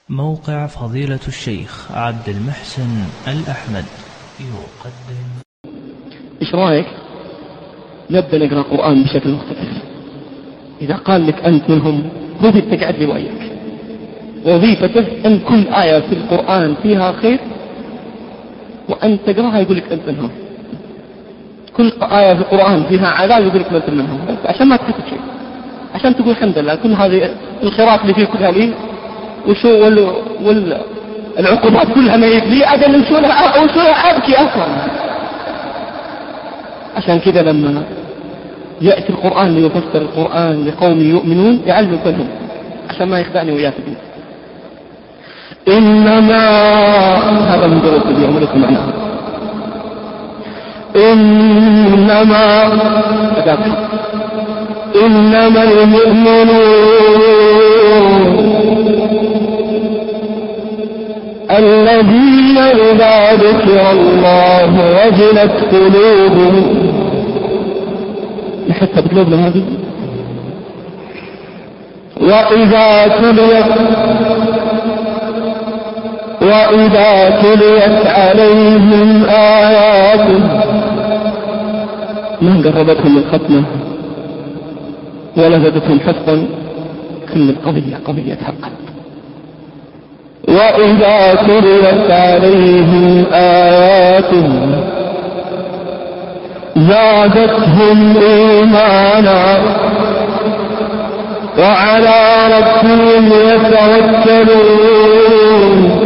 موقع فضيلة الشيخ عبد المحسن الأحمد يقدم. إيش رأيك نبدأ نقرأ القرآن بشكل مختلف؟ إذا قال لك أنت منهم وظيفتك تقعد لي وياك، وظيفتك أن كل آية في القرآن فيها خير وأن تقرأها يقول لك أنت منهم، كل آية في القرآن فيها عذاب يقول لك أنت منهم، عشان ما تكتب شيء، عشان تقول الحمد لله كل هذه الخيرات اللي فيه كلها لي، وشو والعقوبات كلها ما لي أجل وشو أبكي أصلا. عشان كذا لما يأتي القرآن ليفسر القرآن لقوم يؤمنون يعلم فهم، عشان ما يخدعني وياك بيه. إنما هذا من دروس اليوم لكم معناه، إنما المؤمنون الذين إذا ذكر الله وجلت قلوبهم. نحس بقلوبنا هذه. وإذا تليت عليهم آياته ما قربتهم الختمة ولا زادتهم حفظا، كل القضية قضية حق. وإذا تليت عليهم آياته زادتهم إيمانا وعلى ربهم يتوكلون.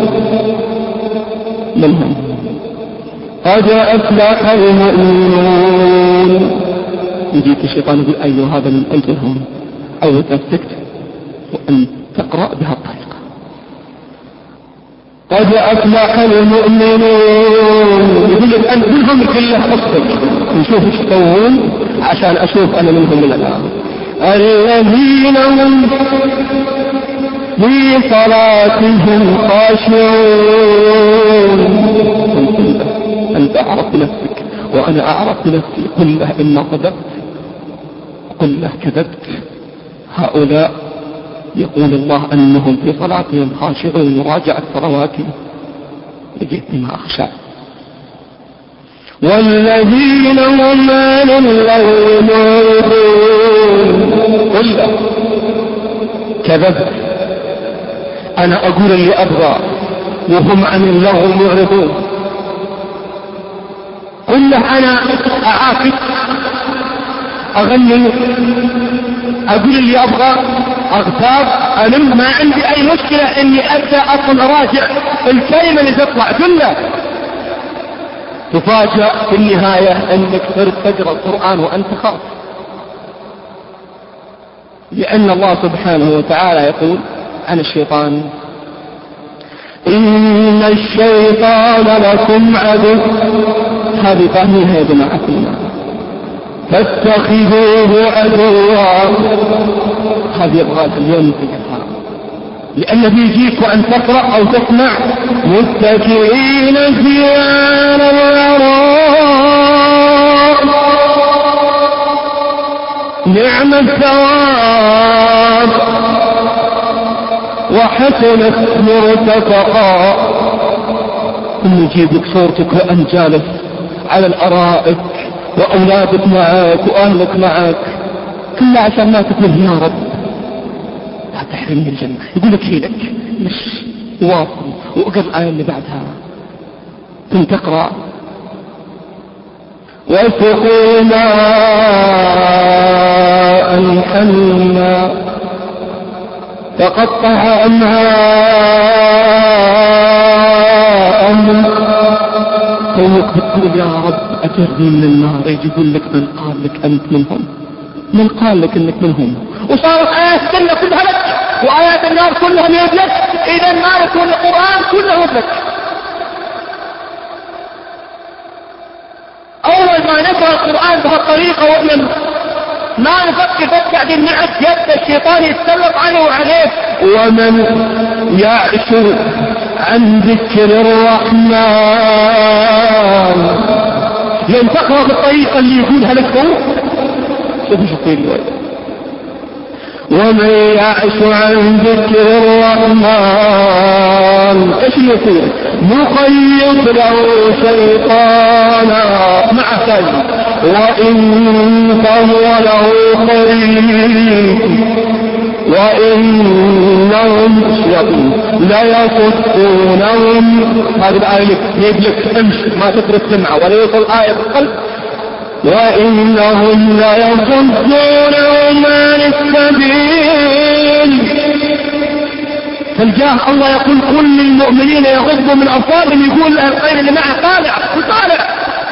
منهم قد أفلح المؤمنون. يجيك الشيطان يقول أيها هذا أنت هم، أو نفسك وأن تقرأ بها الطريقة. قد أفلح المؤمنون، يقول لك أنت منهم كله أصدق، نشوف ايش يسوون عشان أشوف أنا منهم من الآن. الذين هم في صلاتهم خاشعون. أنت أعرف نفسك وأنا أعرف نفسي، قل له إن صدقت قل له كذبت. هؤلاء يقول الله أنهم في صلاتهم خاشعون، وراجع الصلوات لجئت ما أخشى. والذين هم عن اللغو معرضون. قل له كذبت، أنا أقول اللي أبغى وهم عن اللغو معرضون. قل له أنا أعاكس أغني أقول اللي أبغى أغتاب ألم، ما عندي أي مشكلة إني أبدأ أصلا أراجع الكلمة اللي تطلع. كله تفاجأ في النهاية أنك صرت تقرأ القرآن وأنت خاف، لأن الله سبحانه وتعالى يقول عن الشيطان إن الشيطان لكم عدو. هذه فهمها يا جماعة فاتخذوه عدوا. هذه يبغى اليوم تقرأ، لأن بيجيك وأن تقرأ أو تسمع متكئين فيها على الأرائك نعم الثواب وحسنت مرتفقا. ثم يجيب لك صورتك وأنت جالس على الأرائك وأولادك معك وأهلك معك، كله عشان ما تقول يا رب لا تحرمني الجنة. يقول لك هي لك مش واصل. وأقرأ الآية اللي بعدها ثم تقرأ واسقوا ماء حميما فقطع أمعاءهم. قومك بتقول يا رب أجرني من النار، يجي يقول لك من قال لك أنت منهم؟ من قال لك أنك منهم؟ وصارت آيات الجنة كلها لك وآيات النار كلها لك. إذا النار والقرآن كله لك. أول ما نقرأ القرآن بهالطريقة وإحنا ما نفكر بس قاعدين نعد يد الشيطان يتسلط عنه وعليه. ومن يعش عن ذكر الرحمن، لن تقرأ بالطريقة اللي يقولها لك هو. شوف يقول ومن يعش عن ذكر الرحمن يصير نقيض له شيطانا مع ثاني وإن فهو له قريب وإنهم لا يصدونهم. هذه الآية يجلك امشي ما تترك سمعة ولا يوصل آية بالقلب. وإنهم لا يصدونهم عن السبيل. فالجاه الله يقول كل المؤمنين يغضوا من أبصارهم، يقول لها الخير اللي معه طالع وطالع.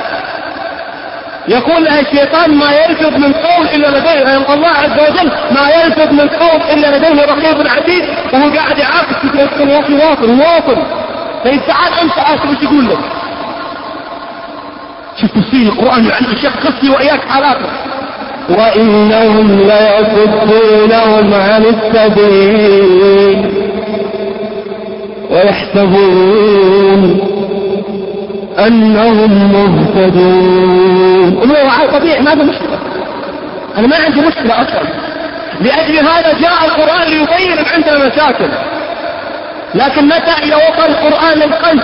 يقول لها الشيطان ما يلفظ من قول إلا لديه، الله عز وجل ما يلفظ من قول إلا لديه رقيب عتيد، وهو قاعد يعاقب في واصل. فإن تعال أنت آسف وش يقول لك؟ شوف تفسير القرآن عند الشيخ خصي وإياك حالاته. وإنهم ليصدونهم عن السبيل ويحسبون أنهم مهتدون. وهو طبيعي ما في مشكلة، أنا ما عندي مشكلة أصلا. لأجل هذا جاء القرآن ليبين عندنا مشاكل، لكن متى إذا وصل القرآن للقلب